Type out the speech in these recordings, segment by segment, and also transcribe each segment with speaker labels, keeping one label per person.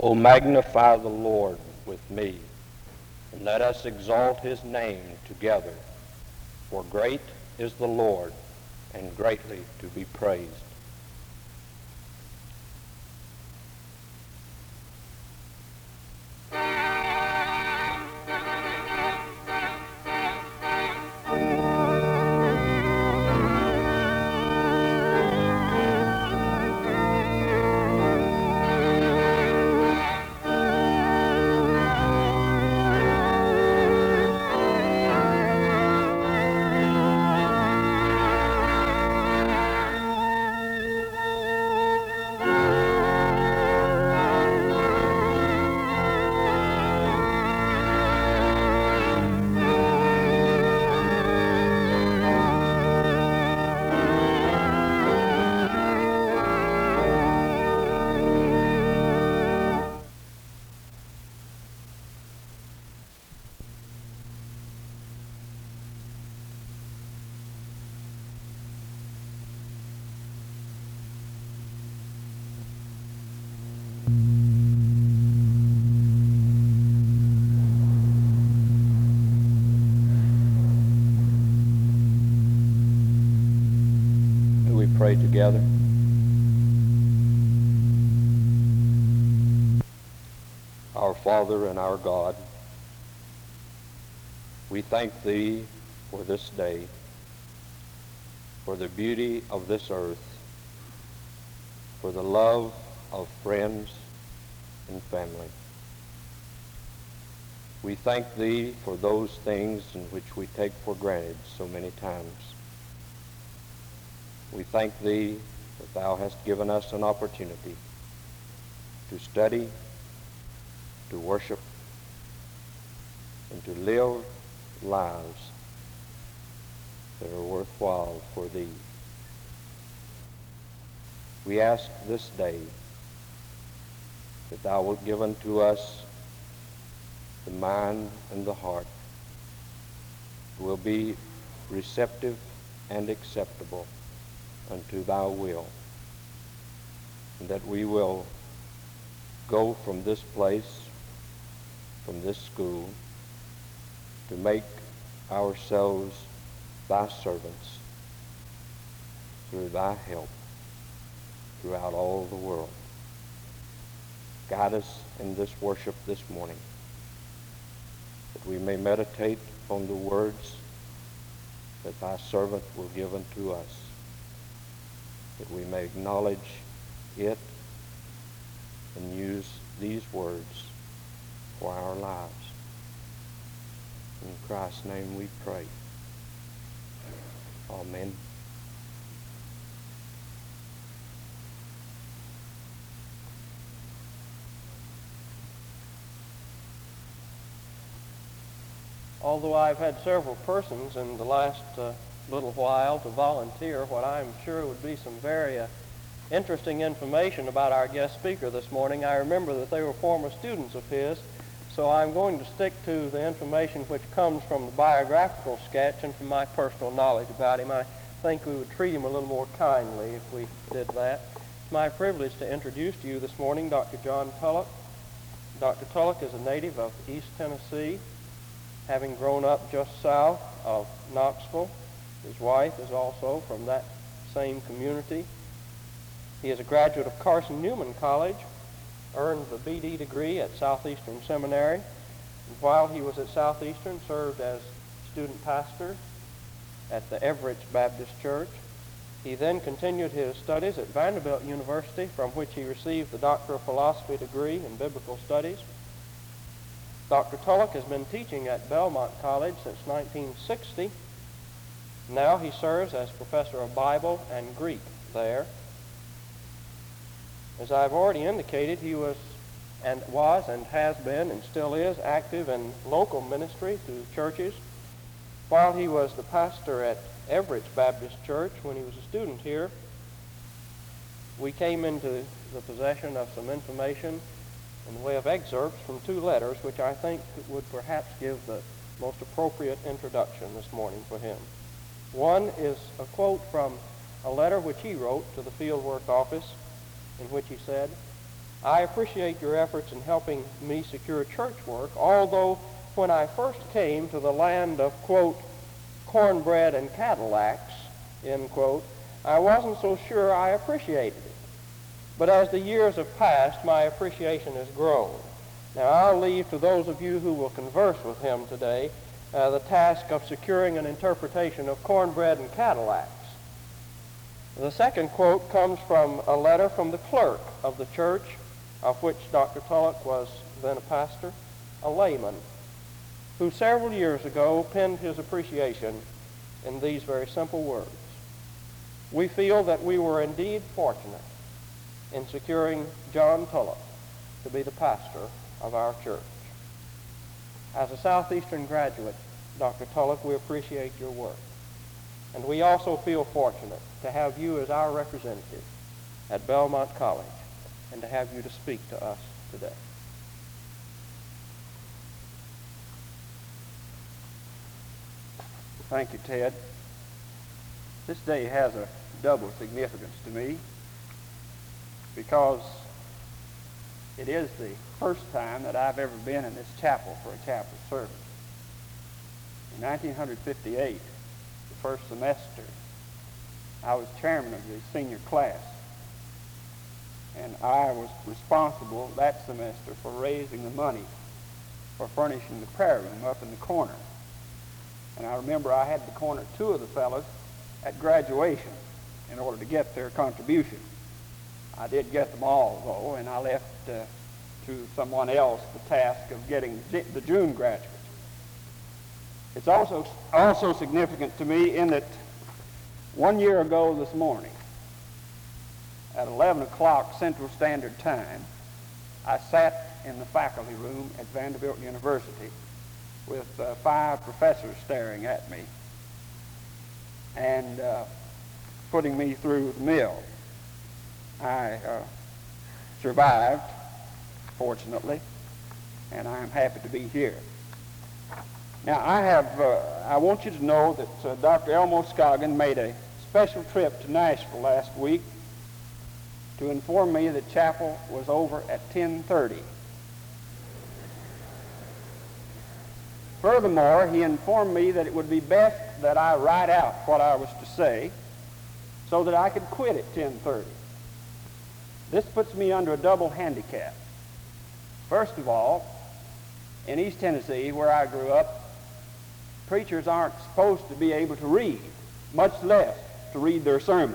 Speaker 1: O magnify the Lord with me, and let us exalt his name together. For great is the Lord, and greatly to be praised. We pray together. Our Father and our God, we thank thee for this day, for the beauty of this earth, for the love of friends and family. We thank thee for those things in which we take for granted so many times. We thank thee that thou hast given us an opportunity to study, to worship, and to live lives that are worthwhile for thee. We ask this day that thou wilt give unto us the mind and the heart that will be receptive and acceptable unto thy will, and that we will go from this place, from this school, to make ourselves thy servants through thy help throughout all the world. Guide us in this worship this morning, that we may meditate on the words that thy servant will give unto us, that we may acknowledge it and use these words for our lives. In Christ's name we pray. Amen.
Speaker 2: Although I've had several persons in the last little while to volunteer what I'm sure would be some very interesting information about our guest speaker this morning, I remember that they were former students of his, so I'm going to stick to the information which comes from the biographical sketch and from my personal knowledge about him. I think we would treat him a little more kindly if we did that. It's my privilege to introduce to you this morning Dr. John Tulloch. Dr. Tulloch is a native of East Tennessee, having grown up just south of Knoxville. His wife is also from that same community. He is a graduate of Carson Newman College, earned the BD degree at Southeastern Seminary, and while he was at Southeastern, served as student pastor at the Everett Baptist Church. He then continued his studies at Vanderbilt University, from which he received the Doctor of Philosophy degree in Biblical Studies. Dr. Tulloch has been teaching at Belmont College since 1960. Now he serves as professor of Bible and Greek there. As I've already indicated, he was and has been and still is active in local ministry to churches. While he was the pastor at Everett Baptist Church when he was a student here, we came into the possession of some information in the way of excerpts from two letters, which I think would perhaps give the most appropriate introduction this morning for him. One is a quote from a letter which he wrote to the Fieldwork office, in which he said, I appreciate your efforts in helping me secure church work, although when I first came to the land of, quote, cornbread and Cadillacs, end quote, I wasn't so sure I appreciated it. But as the years have passed, my appreciation has grown. Now, I'll leave to those of you who will converse with him today the task of securing an interpretation of cornbread and Cadillacs. The second quote comes from a letter from the clerk of the church of which Dr. Tulloch was then a pastor, a layman, who several years ago penned his appreciation in these very simple words. We feel that we were indeed fortunate in securing John Tulloch to be the pastor of our church. As a Southeastern graduate, Dr. Tulloch, we appreciate your work. And we also feel fortunate to have you as our representative at Belmont College and to have you to speak to us today.
Speaker 3: Thank you, Ted. This day has a double significance to me because it is the first time that I've ever been in this chapel for a chapel service. In 1958, the first semester, I was chairman of the senior class, and I was responsible that semester for raising the money for furnishing the prayer room up in the corner. And I remember I had to corner two of the fellows at graduation in order to get their contribution. I did get them all, though, and I left to someone else the task of getting the June graduates. It's also significant to me in that 1 year ago this morning, at 11 o'clock Central Standard Time, I sat in the faculty room at Vanderbilt University with 5 professors staring at me and putting me through the mill. I survived, fortunately, and I'm happy to be here. Now, I want you to know that Dr. Elmo Scoggin made a special trip to Nashville last week to inform me that chapel was over at 10:30. Furthermore, he informed me that it would be best that I write out what I was to say so that I could quit at 10:30. This puts me under a double handicap. First of all, in East Tennessee, where I grew up, preachers aren't supposed to be able to read, much less to read their sermons.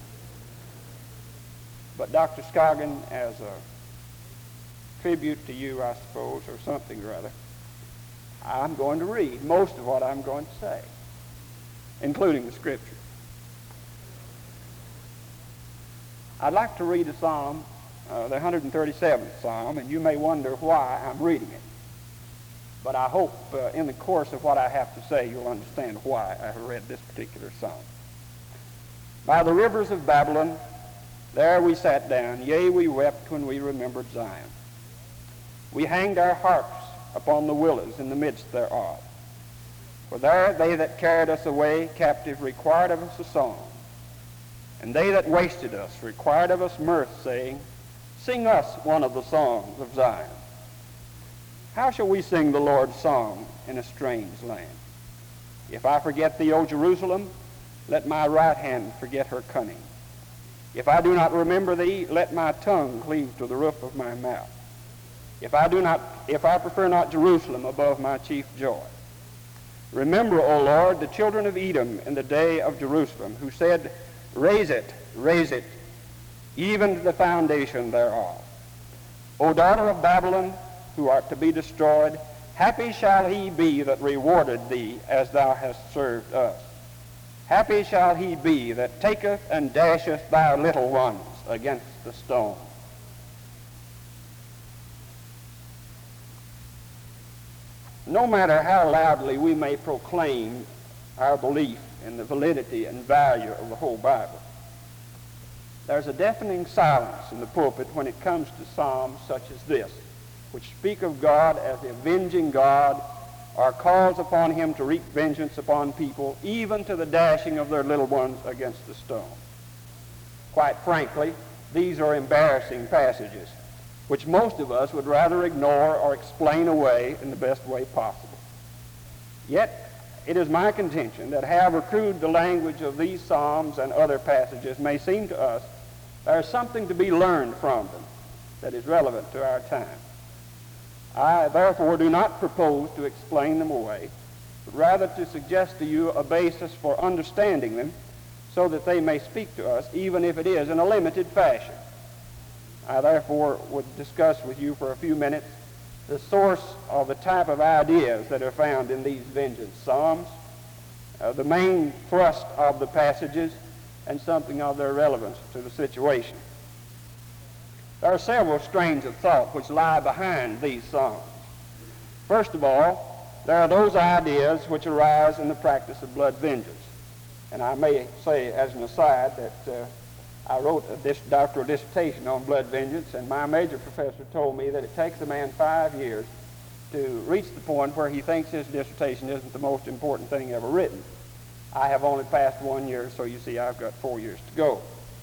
Speaker 3: But Dr. Scoggin, as a tribute to you, I suppose, or something or other, I'm going to read most of what I'm going to say, including the scripture. I'd like to read a psalm, the 137th Psalm, and you may wonder why I'm reading it. But I hope in the course of what I have to say, you'll understand why I have read this particular psalm. By the rivers of Babylon, there we sat down, yea, we wept when we remembered Zion. We hanged our harps upon the willows in the midst thereof. For there they that carried us away captive required of us a song. And they that wasted us required of us mirth, saying, Sing us one of the songs of Zion. How shall we sing the Lord's song in a strange land? If I forget thee, O Jerusalem, let my right hand forget her cunning. If I do not remember thee, let my tongue cleave to the roof of my mouth. If I prefer not Jerusalem above my chief joy. Remember, O Lord, the children of Edom in the day of Jerusalem, who said, Raise it, even to the foundation thereof. O daughter of Babylon, who art to be destroyed, happy shall he be that rewarded thee as thou hast served us. Happy shall he be that taketh and dasheth thy little ones against the stone. No matter how loudly we may proclaim our belief in the validity and value of the whole Bible, there's a deafening silence in the pulpit when it comes to psalms such as this, which speak of God as the avenging God, or calls upon him to wreak vengeance upon people, even to the dashing of their little ones against the stone. Quite frankly, these are embarrassing passages, which most of us would rather ignore or explain away in the best way possible. Yet, it is my contention that however crude the language of these Psalms and other passages may seem to us, there is something to be learned from them that is relevant to our time. I, therefore, do not propose to explain them away, but rather to suggest to you a basis for understanding them so that they may speak to us, even if it is in a limited fashion. I, therefore, would discuss with you for a few minutes the source of the type of ideas that are found in these vengeance psalms, the main thrust of the passages, and something of their relevance to the situation. There are several strains of thought which lie behind these psalms. First of all, there are those ideas which arise in the practice of blood vengeance. And I may say as an aside that I wrote a doctoral dissertation on blood vengeance, and my major professor told me that it takes a man 5 years to reach the point where he thinks his dissertation isn't the most important thing ever written. I have only passed 1 year, so you see I've got 4 years to go.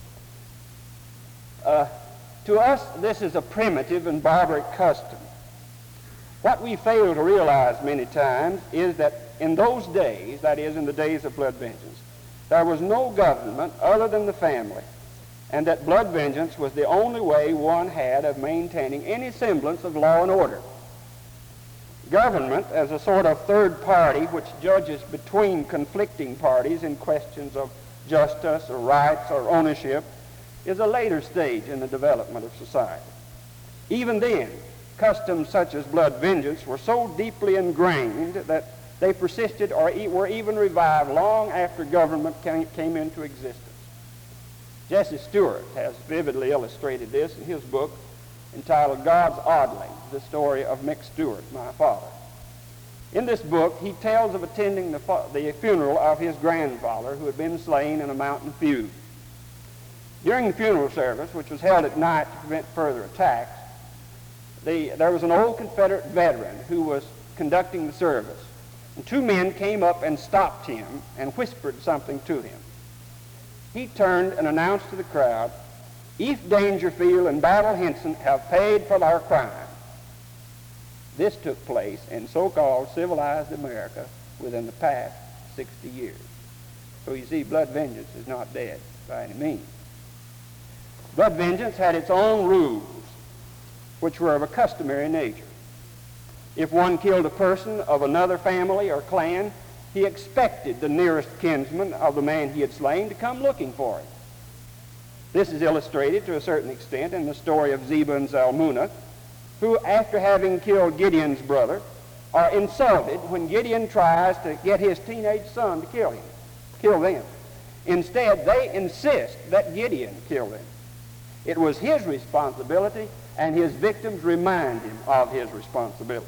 Speaker 3: To us, this is a primitive and barbaric custom. What we fail to realize many times is that in those days, that is, in the days of blood vengeance, there was no government other than the family, and that blood vengeance was the only way one had of maintaining any semblance of law and order. Government, as a sort of third party which judges between conflicting parties in questions of justice or rights or ownership, is a later stage in the development of society. Even then, customs such as blood vengeance were so deeply ingrained that they persisted or were even revived long after government came into existence. Jesse Stewart has vividly illustrated this in his book entitled God's Oddling, the story of Mick Stewart, my father. In this book, he tells of attending the funeral of his grandfather who had been slain in a mountain feud. During the funeral service, which was held at night to prevent further attacks, there was an old Confederate veteran who was conducting the service, and 2 men came up and stopped him and whispered something to him. He turned and announced to the crowd, "East Dangerfield and Battle Henson have paid for their crime." This took place in so-called civilized America within the past 60 years. So you see, blood vengeance is not dead by any means. Blood vengeance had its own rules, which were of a customary nature. If one killed a person of another family or clan, he expected the nearest kinsman of the man he had slain to come looking for him. This is illustrated to a certain extent in the story of Zeba and Zalmunna, who, after having killed Gideon's brother, are insulted when Gideon tries to get his teenage son to kill them. Instead, they insist that Gideon kill them. It was his responsibility, and his victims remind him of his responsibility.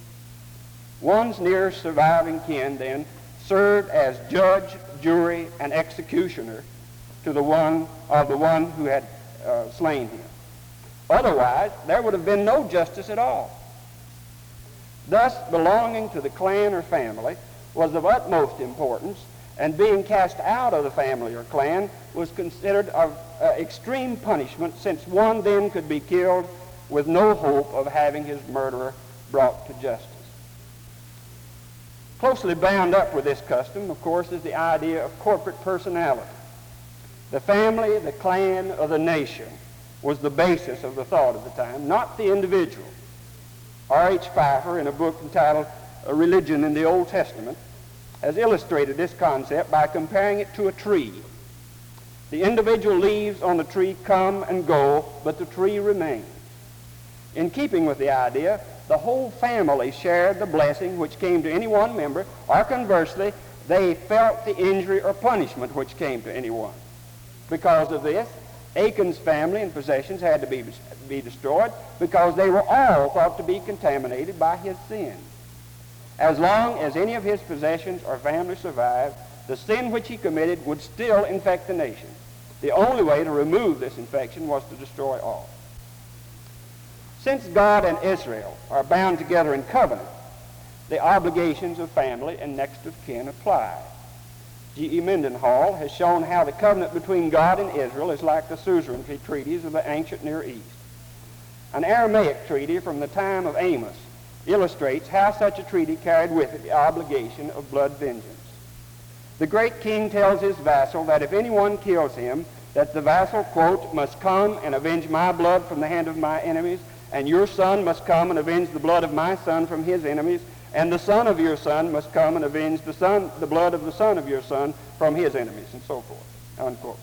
Speaker 3: One's nearest surviving kin then served as judge, jury, and executioner to the one who had slain him. Otherwise, there would have been no justice at all. Thus, belonging to the clan or family was of utmost importance, and being cast out of the family or clan was considered of extreme punishment, since one then could be killed with no hope of having his murderer brought to justice. Closely bound up with this custom, of course, is the idea of corporate personality. The family, the clan, or the nation was the basis of the thought of the time, not the individual. R.H. Pfeiffer, in a book entitled A Religion in the Old Testament, has illustrated this concept by comparing it to a tree. The individual leaves on the tree come and go, but the tree remains. In keeping with the idea, the whole family shared the blessing which came to any one member, or conversely, they felt the injury or punishment which came to any one. Because of this, Achan's family and possessions had to be destroyed, because they were all thought to be contaminated by his sin. As long as any of his possessions or family survived, the sin which he committed would still infect the nation. The only way to remove this infection was to destroy all. Since God and Israel are bound together in covenant, the obligations of family and next of kin apply. G.E. Mendenhall has shown how the covenant between God and Israel is like the suzerainty treaties of the ancient Near East. An Aramaic treaty from the time of Amos illustrates how such a treaty carried with it the obligation of blood vengeance. The great king tells his vassal that if anyone kills him, that the vassal, quote, must come and avenge my blood from the hand of my enemies, and your son must come and avenge the blood of my son from his enemies, and the son of your son must come and avenge the blood of the son of your son from his enemies, and so forth, unquote.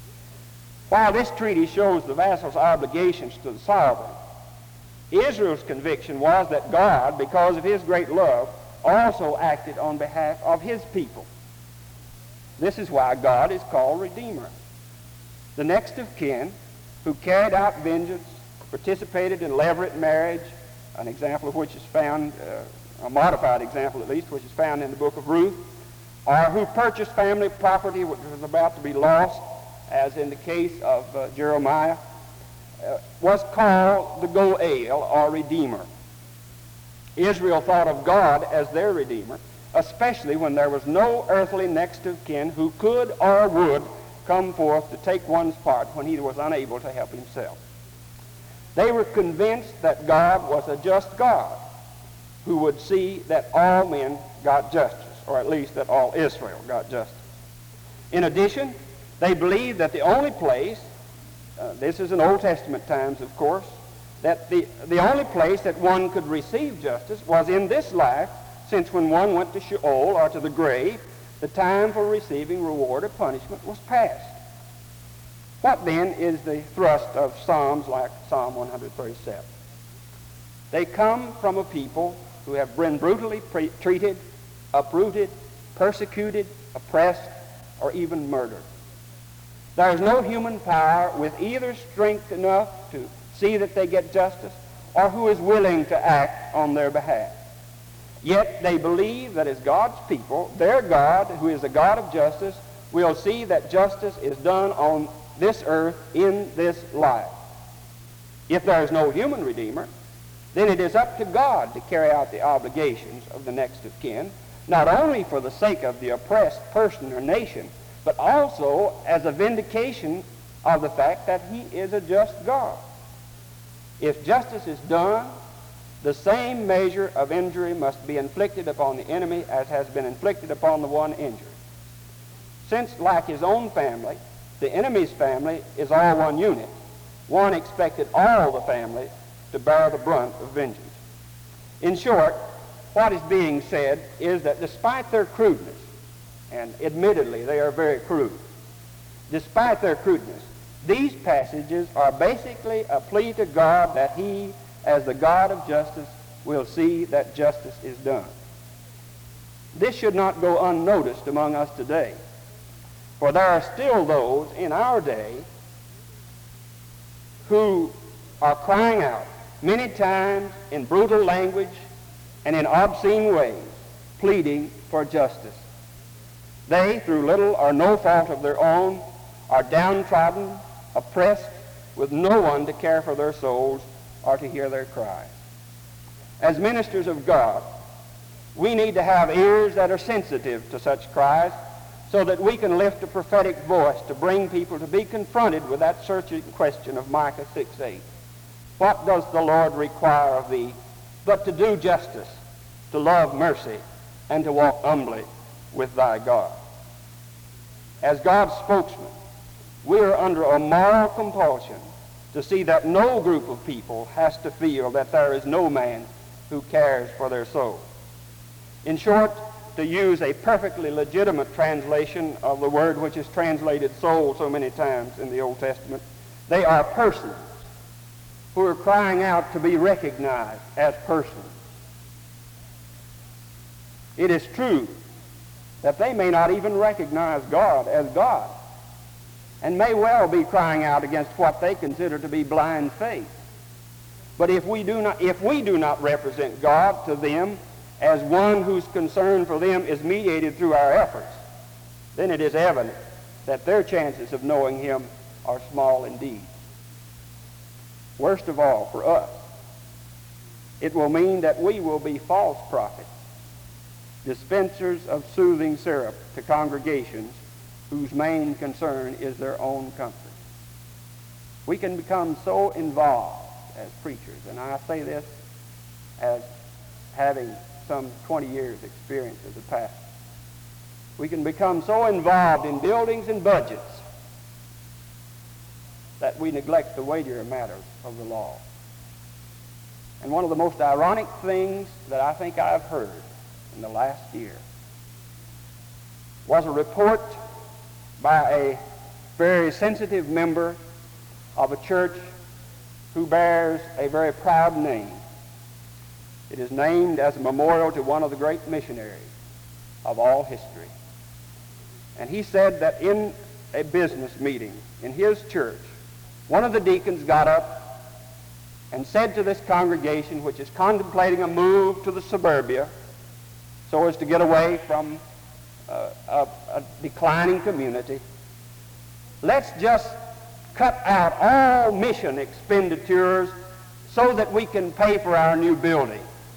Speaker 3: While this treaty shows the vassal's obligations to the sovereign, Israel's conviction was that God, because of his great love, also acted on behalf of his people. This is why God is called Redeemer. The next of kin who carried out vengeance, participated in levirate marriage, an example of which is found, a modified example at least, which is found in the book of Ruth, or who purchased family property which was about to be lost, as in the case of Jeremiah, was called the Goel, or Redeemer. Israel thought of God as their Redeemer, especially when there was no earthly next of kin who could or would come forth to take one's part when he was unable to help himself. They were convinced that God was a just God who would see that all men got justice, or at least that all Israel got justice. In addition, they believed that the only place, this is in Old Testament times, of course, that the only place that one could receive justice was in this life, since when one went to Sheol, or to the grave, the time for receiving reward or punishment was past. What then is the thrust of Psalms like Psalm 137? They come from a people who have been brutally treated, uprooted, persecuted, oppressed, or even murdered. There is no human power with either strength enough to see that they get justice or who is willing to act on their behalf. Yet they believe that as God's people, their God, who is a God of justice, will see that justice is done on this earth in this life. If there is no human Redeemer, then it is up to God to carry out the obligations of the next of kin, not only for the sake of the oppressed person or nation, but also as a vindication of the fact that he is a just God. If justice is done, the same measure of injury must be inflicted upon the enemy as has been inflicted upon the one injured. Since, like his own family, the enemy's family is all one unit, one expected all the family to bear the brunt of vengeance. In short, what is being said is that despite their crudeness, and admittedly they are very crude, despite their crudeness, these passages are basically a plea to God that he, as the God of justice, will see that justice is done. This should not go unnoticed among us today, for there are still those in our day who are crying out many times in brutal language and in obscene ways, pleading for justice. They, through little or no fault of their own, are downtrodden, oppressed, with no one to care for their souls or to hear their cries. As ministers of God, we need to have ears that are sensitive to such cries so that we can lift a prophetic voice to bring people to be confronted with that searching question of Micah 6:8. What does the Lord require of thee but to do justice, to love mercy, and to walk humbly with thy God? As God's spokesman, we are under a moral compulsion to see that no group of people has to feel that there is no man who cares for their soul. In short, to use a perfectly legitimate translation of the word which is translated soul so many times in the Old Testament, they are persons who are crying out to be recognized as persons. It is true that they may not even recognize God as God, and may well be crying out against what they consider to be blind faith. But if we do not represent God to them as one whose concern for them is mediated through our efforts, then it is evident that their chances of knowing him are small indeed. Worst of all, for us, it will mean that we will be false prophets, dispensers of soothing syrup to congregations whose main concern is their own comfort. We can become so involved as preachers, and I say this as having some 20 years experience as a pastor. We can become so involved in buildings and budgets that we neglect the weightier matters of the law. And one of the most ironic things that I think I've heard in the last year was a report by a very sensitive member of a church who bears a very proud name. It is named as a memorial to one of the great missionaries of all history. And he said that in a business meeting in his church, one of the deacons got up and said to this congregation, which is contemplating a move to the suburbia so as to get away from a declining community, let's just cut out all mission expenditures so that we can pay for our new building.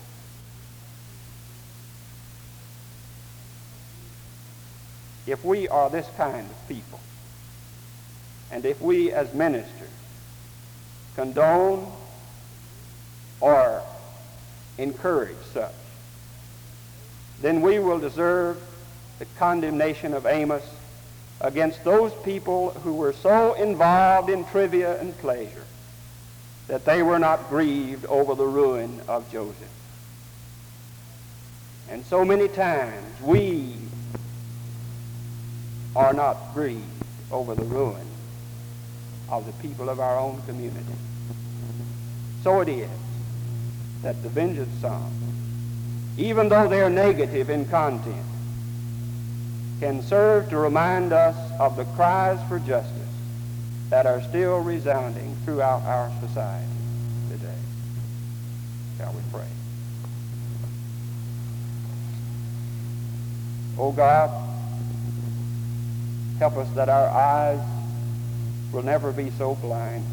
Speaker 3: If we are this kind of people, and if we as ministers condone or encourage such, then we will deserve the condemnation of Amos against those people who were so involved in trivia and pleasure that they were not grieved over the ruin of Joseph. And so many times we are not grieved over the ruin of the people of our own community. So it is that the vengeance songs, even though they're negative in content, can serve to remind us of the cries for justice that are still resounding throughout our society today. Shall we pray? Oh God, help us that our eyes will never be so blind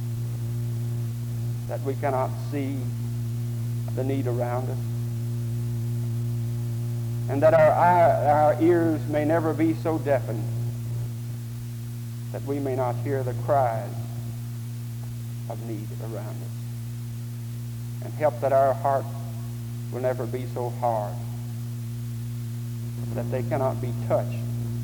Speaker 3: that we cannot see the need around us, and that our ears may never be so deafened that we may not hear the cries of need around us. And help that our hearts will never be so hard that they cannot be touched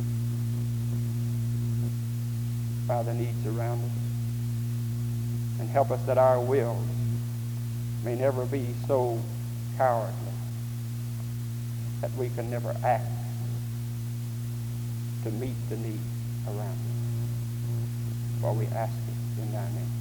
Speaker 3: by the needs around us. And help us that our wills may never be so cowardly that we can never act to meet the need around us. For we ask it in thy name.